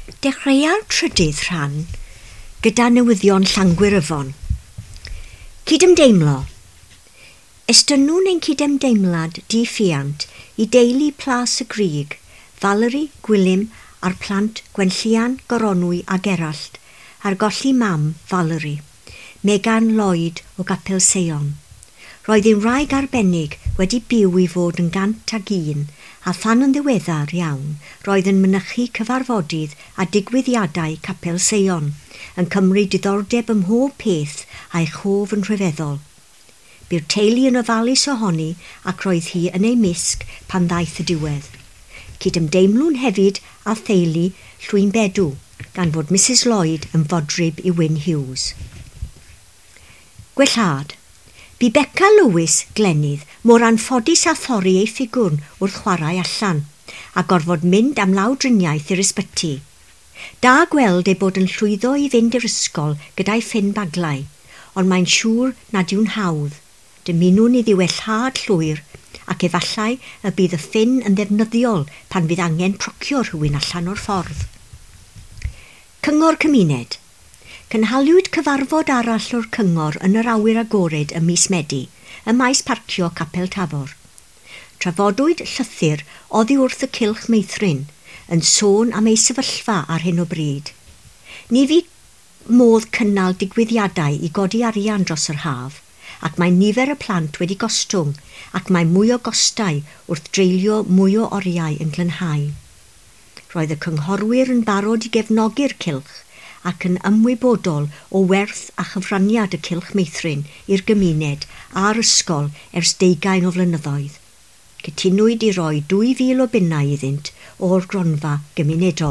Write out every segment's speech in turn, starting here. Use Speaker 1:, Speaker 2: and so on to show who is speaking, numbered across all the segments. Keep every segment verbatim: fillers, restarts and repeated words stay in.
Speaker 1: Dechreua'r trydydd rhan gyda newyddion Llangwirifon. Cydymdeimlo. Estynnwn ein cydymdeimlad di-ffiant i deulu Plas y Grig, Valerie, Gwilym a'r plant Gwenllian, Goronwy a Gerallt, a'r golli mam Valerie, Megan Lloyd o Gapel Seion. Roedd ein wraig arbennig wedi byw i fod yn gant ag un, a than yn ddiweddar iawn, roedd yn mynychu cyfarfodydd a digwyddiadau Capel Seion, yn cymryd diddordeb ym mhob peth a'i chof yn rhyfeddol. Bu'r teulu yn ofalus ohoni ac roedd hi yn ei misg pan ddaeth y diwedd. Cydymdeimlwn hefyd a theulu Llwyn Bedw, gan fod Misys Lloyd yn fodryb i Wyn Hughes. Gwellhad. Bu Beca Lewis Glenydd mor anffodus a thorri ei ffigwrn wrth chwarae allan, a gorfod mynd am lawdriniaeth i'r ysbyty. Da gweld ei bod yn llwyddo i fynd i'r ysgol gyda'i ffyn baglau, ond mae'n siŵr nad yw'n hawdd. Dymunwn i ddiwellhad llwyr, ac efallai y bydd y ffyn yn ddefnyddiol pan fydd angen procio rhywun allan o'r ffordd. Cyngor cymuned. Cynhaliwyd cyfarfod arall o'r cyngor yn yr awyr agored ym mis Medi, y maes parcio Capel Tafod. Trafodwyd llythyr oddi wrth y cylch meithrin, yn sôn am ei sefyllfa ar hyn o bryd. Ni fu modd cynnal digwyddiadau i godi arian dros yr haf, ac mae nifer y plant wedi gostwng, ac mae mwy o gostau wrth dreulio mwy o oriau yn glenhau. Roedd y cynghorwyr yn barod i gefnogi'r cylch, ac yn ymwybodol o werth a chyfraniad y cylch meithrin i'r gymuned a'r ysgol ers deugain o flynyddoedd. Cytunwyd i roi dwy fil o bunnau iddynt o'r gronfa gymunedol.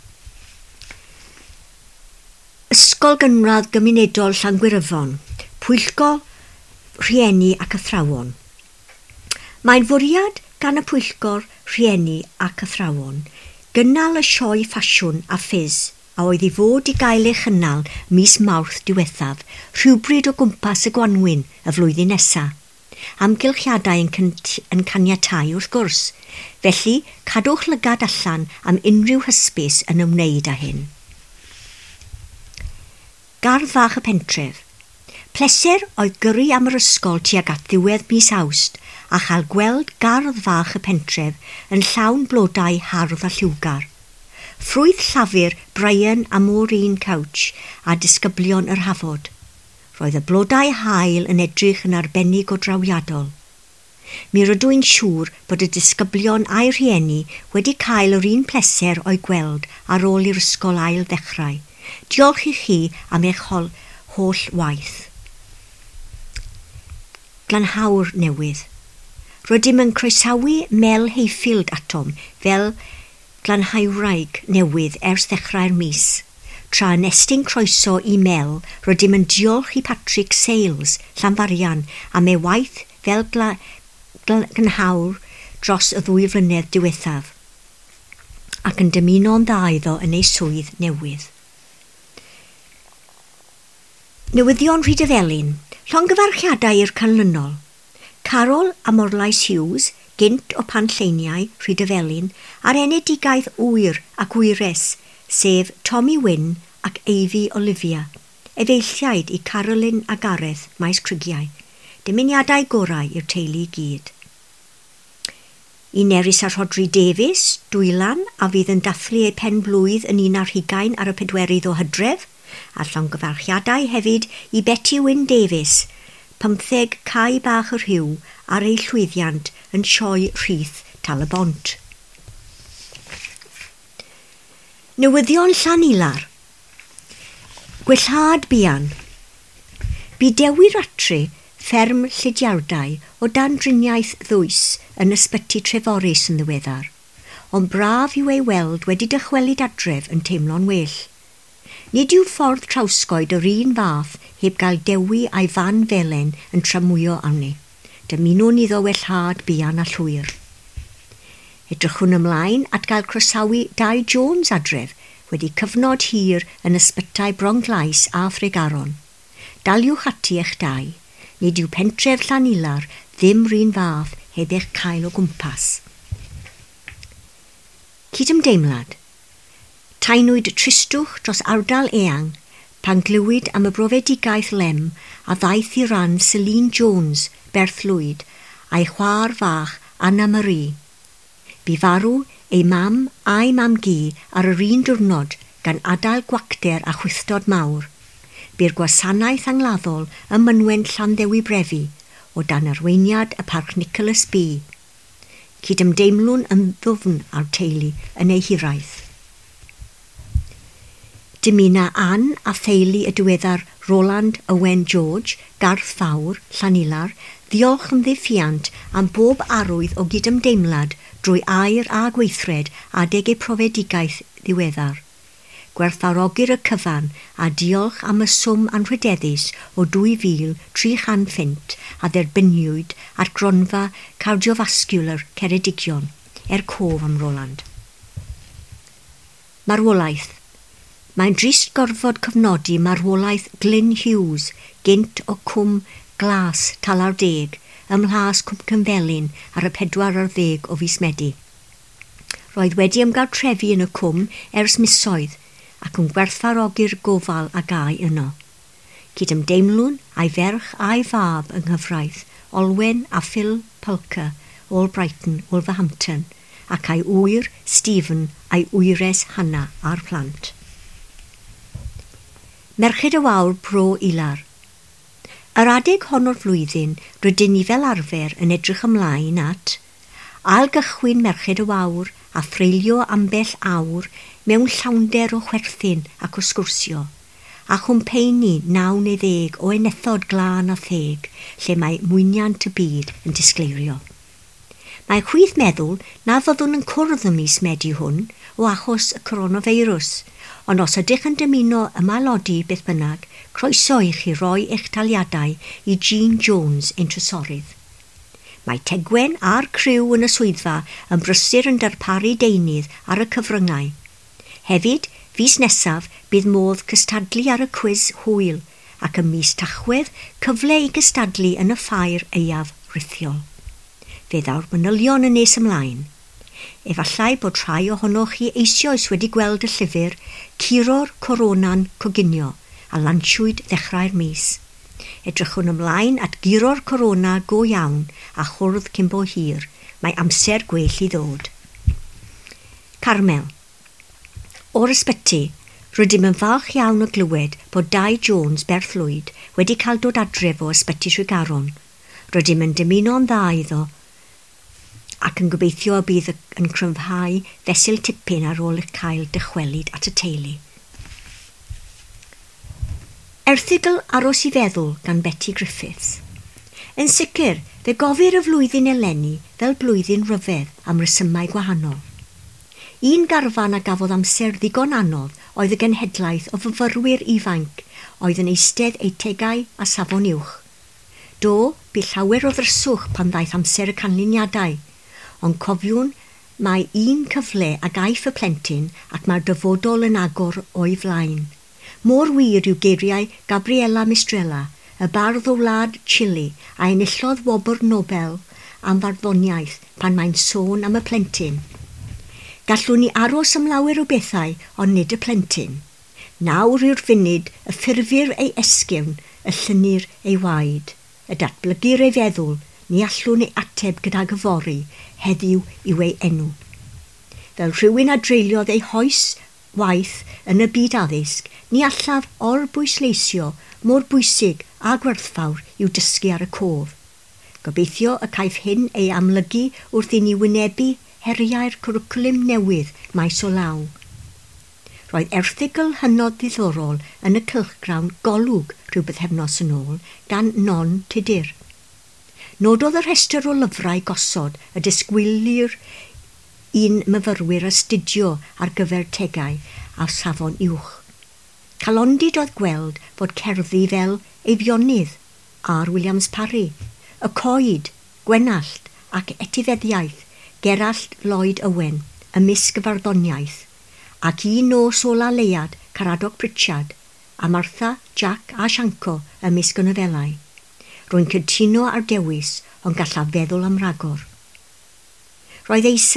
Speaker 1: Ysgol Gynradd Gymunedol Llangwirifon, Pwyllgol, Rhieni ac Athrawon. Mae'n fwriad gan y Pwyllgor, Rhieni ac Athrawon gynnal y sioe ffasiwn a ffis, a oedd i fod i gael ei chynnal mis Mawrth diwethaf, rhywbryd o gwmpas y Gwanwyn y flwyddyn nesaf. Amgylchiadau yn, yn caniatau wrth gwrs, felly cadwch lygad allan am unrhyw hysbys yn ymwneud â hyn. Gardd fach y pentref. Pleser oedd gyrru am yr ysgol tuag at ddiwedd mis Awst a chael gweld gardd fach y pentref yn llawn blodau hardd a lliwgar. Ffrwyth llafur Brian a Maureen Couch a disgyblion yr Hafod. Roedd y blodau haul yn edrych yn arbennig o drawiadol. Mi rydw i'n siŵr bod y disgyblion a'i rhieni wedi cael yr un pleser o'i gweld ar ôl i'r ysgol ail ddechrau. Diolch i chi am eich holl waith. Glanhawr newydd. Rydym yn croesawu Mel Hayfield atom fel glanhawraig newydd ers ddechrau'r mis. Tra yn estyn croeso i Mel, rydym yn diolch i Patrick Sales, Llanfarian, am ei waith fel gla, gla, glanhawr dros y ddwy flynedd diwethaf, ac yn dymuno'n dda iddo yn ei swydd newydd. Newyddion Rhydyfelin. Llongyfarchiadau i'r canlynol. Carol a Morlais Hughes, gynt o Panlleiniau, Rhydyfelin, a'r enedigaeth wyr ac wyres, sef Tommy Wynne ac Eifi Olivia, efeilliaid i Carolyn a Gareth, maes Crygiau. Dymuniadau gorau i'r teulu i gyd. I Nerys a Rhodri Davies, Dwylan, a fydd yn dathlu ei pen blwydd yn un ar hugain ar y pedwerydd o Hydref, a llongyfarchiadau hefyd i Betty Wynne Davies, pymtheg Cai Bach yr Rhyw ar ei llwyddiant yn sioe rhith Tal y Bont. Newyddion Llanilar. Gwellhad Bian. Bu Dewi Ratri, fferm Llydiawdau o dan driniaeth ddwys yn ysbyty Treforys yn ddiweddar, ond braf yw ei weld wedi dychwelyd adref yn teimlo'n well. Nid yw ffordd trawsgoed yr un fath heb gael Dewi a'i fan felen yn tramwyo arni. Dymunwn iddo wellhad buan a llwyr. Edrychwn ymlaen at gael croesawu Dai Jones adref wedi cyfnod hir yn ysbytau Bronglais a Thregaron. Daliwch ati eich dau, nid yw pentref Llanilar ddim rhan fath heb eich cael o gwmpas. Cydymdeimlad. Taenwyd tristwch dros ardal eang, pan glywyd am y brofedigaeth lem a ddaeth i ran Celine Jones, Berthlwyd, a'i chwaer fach Anna Marie. Bu farw ei mam a'i mam gi ar yr un diwrnod gan adael gwacter a chwystod mawr. Bu'r gwasanaeth angladdol ym mynwen Llanddewi Brefi o dan arweiniad y Parc Nicholas B. Cydymdeimlwn yn ddwfn ar teulu yn ei hiraeth. Dymuno Ann a theulu y diweddar Roland Owen George, Garth Fawr, Llanilar, ddiolch yn ddiffiant am bob arwydd o gydymdeimlad drwy air a gweithred adeg eu profedigaeth ddiweddar. Gwerthfawrogir y cyfan a diolch am y swm anrhydeddus o dwy fil tri chant ffint a dderbynwyd at gronfa cardiofascular Ceredigion, er cof am Roland. Marwolaeth. Mae'n drist gorfod cofnodi marwolaeth Glyn Hughes, gynt o cwm glas talar deg, ymhlas cwm Cymfelin ar y pedwar ar ddeg o fis Medi. Roedd wedi ymgartrefu yn y cwm ers misoedd ac yn gwerthfawrogi'r gofal a gai yno. Cydymdeimlwn a'i ferch a'i fab yng nghyfraith, Olwen a Phil Pulker, All Brighton, Wolverhampton, ac a'i wyr Stephen a'i wyres Hannah a'r plant. Merched y Wawr Pro Ilar. Yr adeg hon o'r flwyddyn rydyn ni fel arfer yn edrych ymlaen at ail gychwyn Merched y Wawr a threulio ambell awr mewn llawnder o chwerthin ac o sgwrsio, a chwmpeini naw neu ddeg o enethod glân a theg lle mae mwyniant y byd yn disgleirio. Mae chwith meddwl na fyddwn yn cwrdd ym mis Medi hwn o achos y coronavirus, ond os ydych yn dymuno ymalodi beth bynnag, croeso i chi roi eich taliadau i Jean Jones ein trysorydd. Mae Tegwen a'r criw yn y swyddfa yn brysur yn darparu deunydd ar y cyfryngau. Hefyd, fis nesaf bydd modd cystadlu ar y cwis hwyl ac ym mis Tachwedd cyfle i gystadlu yn y ffair eiaf rithiol. Fe ddaw'r manylion yn nes ymlaen. Efallai bod rhai ohonoch chi eisoes wedi gweld y llyfr Curo'r Corona'n Coginio a lansiwyd ddechrau'r mis. Edrychwn ymlaen at guro'r corona go iawn a chwrdd cyn bo hir. Mae amser gwell i ddod. Carmel. O'r ysbyty, rydym yn falch iawn o glywed bod Dai Jones Berthlwyd wedi cael dod adref o ysbyty Tregaron. Rydym yn dymuno'n dda iddo ac yn gobeithio y bydd yn cryfhau fesul tipyn ar ôl eich cael dychwelyd at y teulu. Erthygl aros i feddwl gan Betty Griffiths. Yn sicr, fe gofir y flwyddyn eleni fel blwyddyn ryfedd am resymau gwahanol. Un garfan a gafodd amser ddigon anodd oedd y genhedlaeth o fyfyrwyr ifanc oedd yn eistedd eu tegau a safon uwch. Do, bu llawer o ddryswch pan ddaeth amser y canlyniadau, ond cofiwn mae un cyfle a gaiff y plentyn ac mae'r dyfodol yn agor o'i flaen. Mor wir yw geiriau Gabriela Mistrella, y bardd o wlad Chile a enillodd wobr Nobel am farddoniaeth pan mae'n sôn am y plentyn. Gallwn ni aros am lawer o bethau ond nid y plentyn. Nawr yw'r funud y ffurfir ei esgyrn, y llynir ei waed, y datblygir ei feddwl, ni allwn ei ateb gyda gyfori, heddiw yw ei enw. Fel rhywun a dreuliodd ei hoes waith yn y byd addysg, ni allaf o'r bwysleisio mor bwysig a gwerthfawr i'w dysgu ar y cof. Gobeithio y caiff hyn ei amlygu wrth i ni wynebu heriau'r cwricwlwm newydd maes o law. Roedd erthygl hynod ddiddorol yn y cylchgrawn Golwg rhyw bythefnos yn ôl gan Non Tudur. Nododd y rhestr o lyfrau gosod y disgwylir un myfyrwyr astudio ar gyfer tegau a safon uwch. Calondid oedd gweld fod cerddi fel Eifionydd, R. Williams Parry, Y Coed, Gwenallt ac Etifeddiaeth, Gerallt Lloyd Owen, ymysg y farddoniaeth, ac un nos ola leiad Caradog Pritchard, a Martha, Jack a Sianco ymysg y nofelau. Rwy'n cytuno ar dewis, ond gallaf feddwl am ragor. Roedd eisag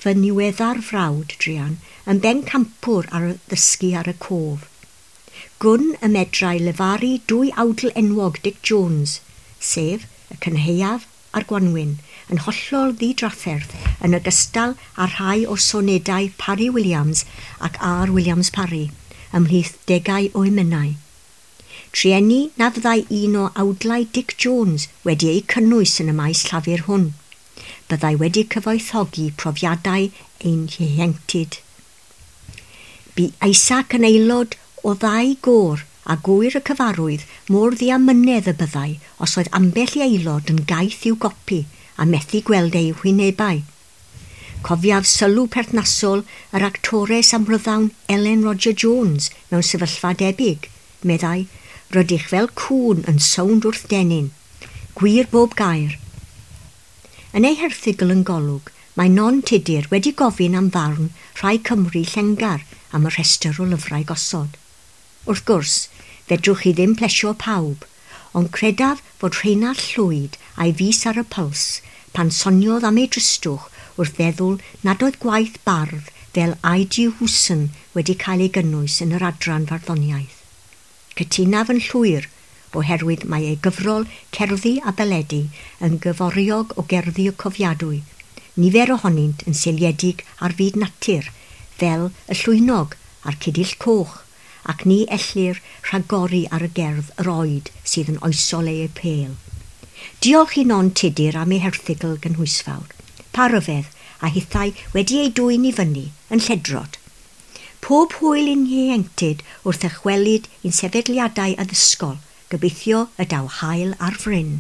Speaker 1: fy niweddar frawd, Drian, yn ben campwr ar y ddysgu ar y cof. Gwn y medrau lefaru dwy awdl enwog Dick Jones, sef y cynheuaf a'r gwanwyn, yn hollol ddidrafferth yn ogystal â rhai o sonedau Parry Williams ac R. Williams Parry, ymhlith degau o emynau. Trienni na fyddai un o awdlau Dick Jones wedi ei cynnwys yn y maes llafur hwn. Byddai wedi cyfoethogi profiadau ein ieuenctid. Bu Isaac yn aelod o ddau gôr a gwyr y cyfarwydd mor ddiamynedd y byddai os oedd ambell i aelod yn gaeth i'w gopi a methu gweld ei hwynebau. Cofiaf sylw perthnasol yr actores amryddawn Ellen Roger Jones mewn sefyllfa debyg, meddai, rydych fel cŵn yn sownd wrth denyn. Gwir bob gair. Yn ei herthigol yn golwg, mae non-tudur wedi gofyn am farn rhai Cymru llengar am y rhestr o lyfrau gosod. Wrth gwrs, fedrwch chi ddim plesio pawb, ond credaf fod Rheinald Llwyd a'i fus ar y pyls pan soniodd am ei dristwch wrth feddwl nad oedd gwaith bardd fel I D Hewson wedi cael ei gynnwys yn yr adran farddoniaeth. Cytunaf yn llwyr oherwydd mae ei gyfrol Cerddi a Beledu yn gyforiog o gerddi y cofiadwy, nifer ohonynt yn seiliedig ar fyd natur, fel y llwynog a'r Cudill Coch, ac ni ellir rhagori ar y gerdd yr oed sydd yn oesol ei apel. Diolch i non-tudur am ei herthigol gynhwysfawr. Pa ryfedd a hithau wedi ei dwy'n i fyny yn lledrod. Pob hwyl i'n ieuenctid wrth ychwelyd i'n sefydliadau addysgol, gobeithio y daw hael ar fryn.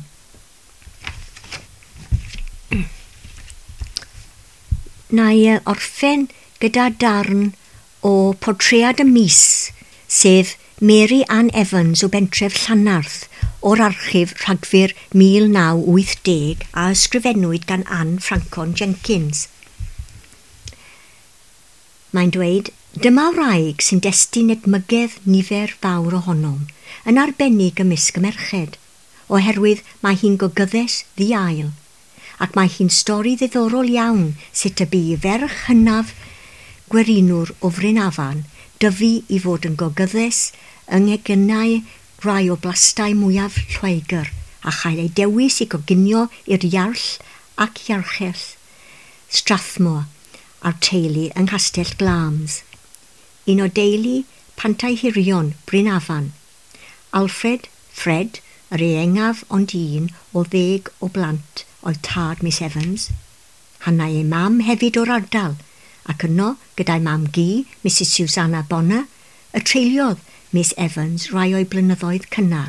Speaker 1: Nai orffen gyda darn o portread y mis, sef Mary Ann Evans o bentref Llanarth o'r archif Rhagfyr mil naw wyth deg a ysgrifennwyd gan Anne Francon Jenkins. Mae'n dweud, dyma wraig sy'n destun edmygedd nifer fawr ohonom, yn arbennig ymysg y merched, oherwydd mae hi'n gogyddes ddiail, ac mae hi'n stori ddiddorol iawn sut y bu ferch hynaf gwerinwr o Frynafan dyfu i fod yn gogyddes yng ngegynau rai o blastau mwyaf Lloegr a chael ei dewis i goginio i'r Iarll ac Iarchell Strathmore a'r teulu yng Nghastell Glams. Un o deulu Pantai Hirion, Brynafan. Alfred, Fred, yr eengaf ond un o ddeg o blant oedd tad Miss Evans. Hanna ei mam hefyd o'r ardal, ac yno gyda'i mam gi, Missus Susanna Bonner, y treuliodd Miss Evans rai o'i blynyddoedd cynnar.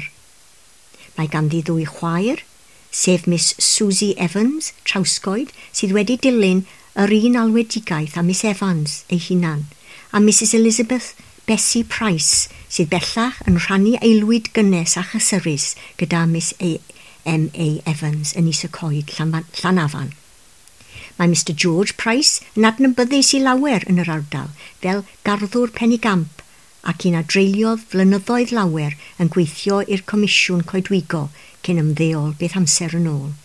Speaker 1: Mae ganddi ddwy chwaer, sef Miss Susie Evans, trawsgoed, sydd wedi dilyn yr un alwedigaeth a Miss Evans ei hunan, a Missus Elizabeth Bessie Price, sydd bellach yn rhannu aelwyd gynnes a chysyrus gyda Miss A. M. A. Evans yn is y coed Llanafan. Mae Mister George Price yn adnabyddus i lawer yn yr ardal fel garddwr Penigamp ac un a dreuliodd flynyddoedd lawer yn gweithio i'r Comisiwn Coedwigo cyn ymddeol beth amser yn ôl.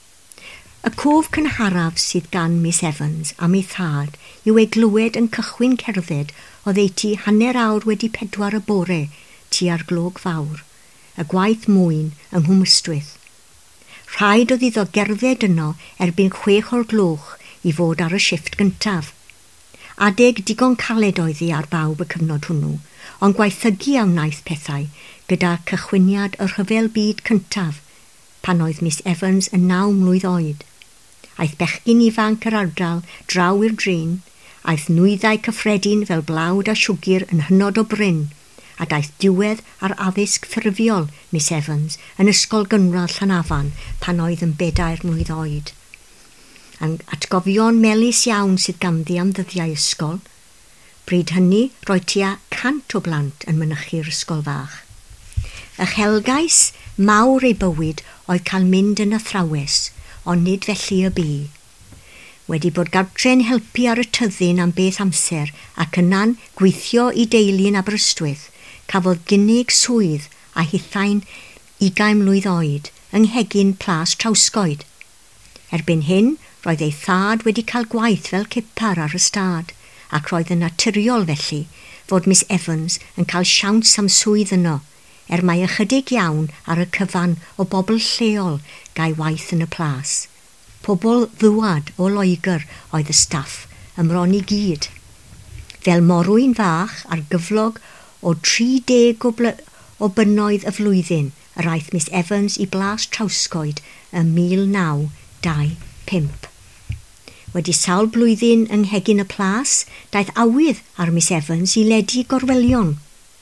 Speaker 1: Y cof cynharaf sydd gan Miss Evans am ei thad yw ei glywed yn cychwyn cerdded o ddeiti hanner awr wedi pedwar y bore tua'r glog fawr, y gwaith mwyn yng Nghwm Ystwyth. Rhaid oedd iddo gerdded yno erbyn chwech o'r gloch i fod ar y shifft gyntaf. Adeg digon caled oedd hi ar bawb y cyfnod hwnnw, ond gwaethygu a wnaeth pethau gyda cychwyniad y rhyfel byd cyntaf, pan oedd Miss Evans yn naw mlwydd oed. Aeth bechgyn ifanc yr ardal draw i'r drin, aeth nwyddau cyffredin fel blawd a siwgyr yn hynod o bryn, a daeth diwedd ar addysg ffurfiol Miss Evans yn ysgol gynradd Llanafan pan oedd yn bedair mlwydd oed. Atgofion melys iawn sydd ganddi am ddyddiau ysgol. Bryd hynny roedd tua cant o blant yn mynychu'r ysgol fach. Uchelgais mawr ei bywyd oedd cael mynd yn athrawes, ond nid felly y bu. Wedi bod gartre'n helpu ar y tyddyn am beth amser ac yna'n gweithio i deulu yn Aberystwyth, cafodd gynnig swydd a hithau'n ugain mlwydd oed yng nghegin Plas Trawsgoed. Erbyn hyn, Roedd ei thad wedi cael gwaith fel cipar ar y stad, ac roedd yn naturiol felly fod Miss Evans yn cael siawns am swydd yno, er mae ychydig iawn ar y cyfan o bobl lleol gael waith yn y plas. Pobl ddwad o Loegr oedd y staff, ymron i gyd. Fel morwyn fach ar gyflog o tri deg o, o bynnoedd y flwyddyn, yr aeth Miss Evans i Blas Trawscoed ym mil naw dau pump. Wedi sawl blwyddyn yng nghegin y plas, daeth awydd ar Miss Evans i ledu gorwelion.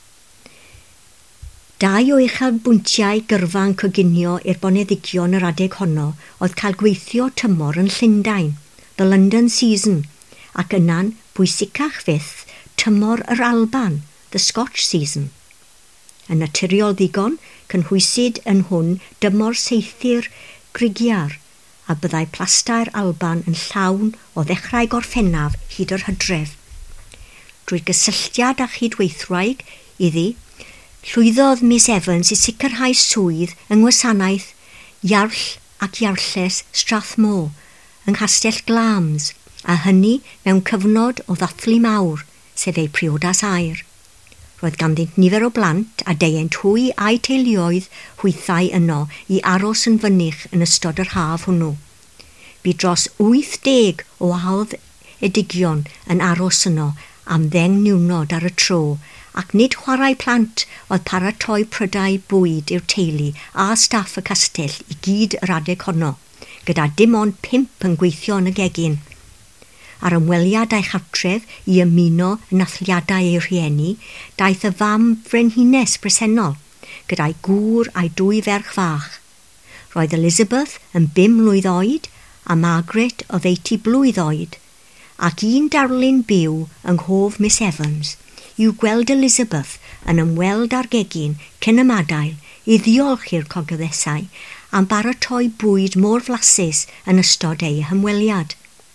Speaker 1: Dau o uchelbwyntiau gyrfa'n coginio i'r boneddigion yr adeg honno oedd cael gweithio tymor yn Llundain, the London season, ac yna'n bwysicach fyth tymor yr Alban, the Scotch season. Yn naturiol ddigon, cynhwysid yn hwn dymor seithir grigiar, a byddai plastau'r Alban yn llawn o ddechrau Gorffennaf hyd yr Hydref. Drwy gysylltiad â chydweithraig iddi, llwyddodd Miss Evans i sicrhau swydd yng ngwasanaeth Iarll ac Iarlles Strathmore yng Nghastell Glamis, a hynny mewn cyfnod o ddathlu mawr, sef ei priodas aur. Roedd ganddynt nifer o blant a deient hwy a'i teuluoedd hwythau yno i aros yn fynych yn ystod yr haf hwnnw. Bu dros wyth deg o hawdd edigion yn aros yno am ddeng niwnod ar y tro, ac nid chwarae plant oedd paratoi prydau bwyd i'r teulu a staff y castell i gyd yr adeg honno, gyda dim ond pimp yn gweithio yn y gegin. Ar ymweliad a'i chartref i ymuno yn athliadau ei rhieni, daeth y fam frenhines bresennol, gyda'i gŵr a'i dwy ferch fach. Roedd Elizabeth yn bum mlwydd oed a Margaret o ddeutu blwydd oed, ac un darlun byw yng nghof Miss Evans yw gweld Elizabeth yn ymweld â'r gegin cyn y madail i ddiolch i'r cogyddesau am baratoi bwyd mor flasus yn ystod ei hymweliad.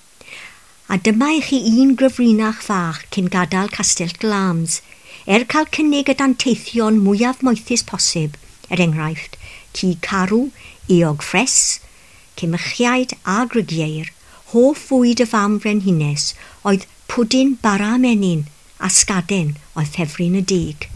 Speaker 1: A dyma i chi un gryfrinach fach cyn gadael Castell Glamis, er cael cynnig y danteithion mwyaf moethus posib, er enghraifft, ci carw, eog ffres, cymychiaid a grygieir, hoff fwyd y fam frenhines oedd pwdin bara menyn a sgaden oedd ffefryn y dig.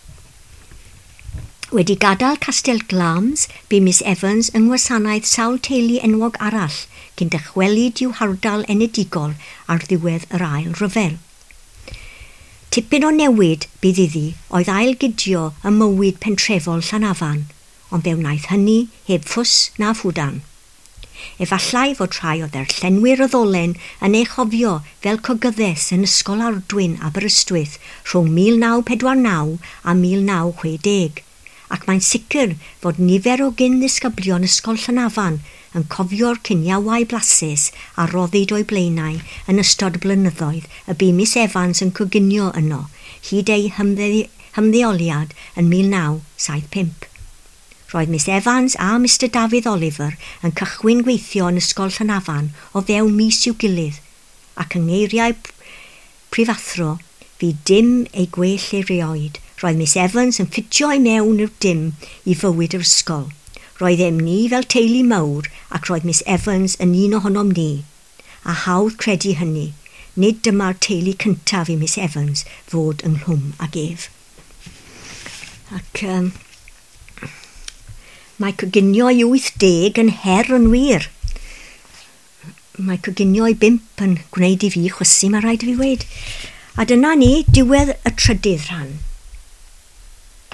Speaker 1: Wedi gadael Castell Glamis, bu Miss Evans yng ngwasanaeth sawl teulu enwog arall cyn dychwelyd i'w hardal enedigol ar ddiwedd yr ail ryfel. Tipyn o newid bydd iddi oedd ailgydio y mywyd pentrefol Llanafan, ond fe wnaeth hynny heb ffws na ffwdan. Efallai fod rhai o ddarllenwyr y ddolen yn ei chofio fel cogyddes yn Ysgol Ardwyn Aberystwyth rhwng mil naw pedwar naw a mil naw chwech deg, ac mae'n sicr fod nifer o gyn-ddisgyblion Ysgol Llanafan yn cofio'r cyniawau blasus a roddid o'i blaenau yn ystod blynyddoedd y bu Miss Evans yn coginio yno, hyd ei hymdde- hymddeoliad yn mil naw saith pump. Roedd Miss Evans a Mister David Oliver yn cychwyn gweithio yn Ysgol Llanafan o fewn mis i'w gilydd, ac yng ngeiriau prifathro, fi dim ei gwell erioed. Roedd Miss Evans yn ffitio i mewn i'r dim i fywyd yr ysgol. Roedd em ni fel teulu mawr ac roedd Miss Evans yn un ohonom ni. A hawdd credu hynny. Nid dyma'r teulu cyntaf i Miss Evans fod ynghlwm ag ef. Ac um, mae coginio i wyth deg yn her yn wir. Mae coginio i bimp yn gwneud i fi chwysu, mae rhaid i fi weid. A dyna ni, diwedd y trydydd rhan.